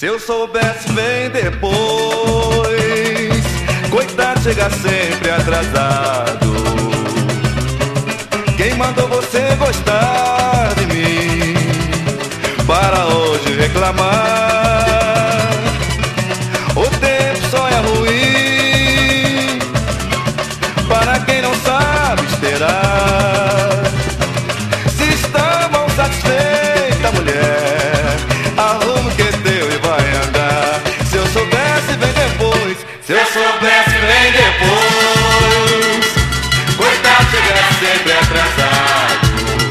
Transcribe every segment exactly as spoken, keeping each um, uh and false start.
Se eu soubesse bem depois, coitado, chega sempre atrasado. Quem mandou você gostar de mim para hoje reclamar? O tempo só é ruim para quem não sabe esperar. Se está mal satisfeita, mulher, arruma o que é teu e vai andar. Se eu soubesse bem depois, se eu soubesse bem depois, coitado, chega sempre atrasado.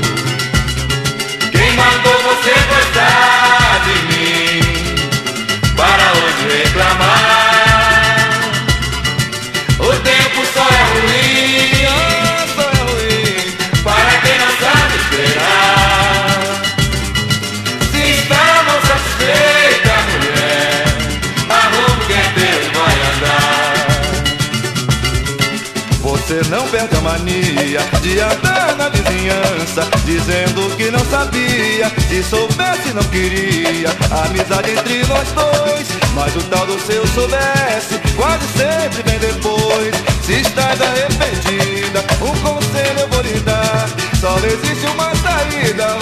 Quem mandou você gostar de mim para hoje reclamar? O tempo só é ruim, oh, só é ruim para quem não sabe esperar. Se está mal satisfeita, mulher, arruma o que é teu e vai andar. Você não perde a mania de andar na vizinhança dizendo que não sabia, se soubesse não queria amizade entre nós dois. Mas o tal do seu soubesse quase sempre vem depois. Se estás arrependida, um conselho eu vou lhe dar: só existe uma saída.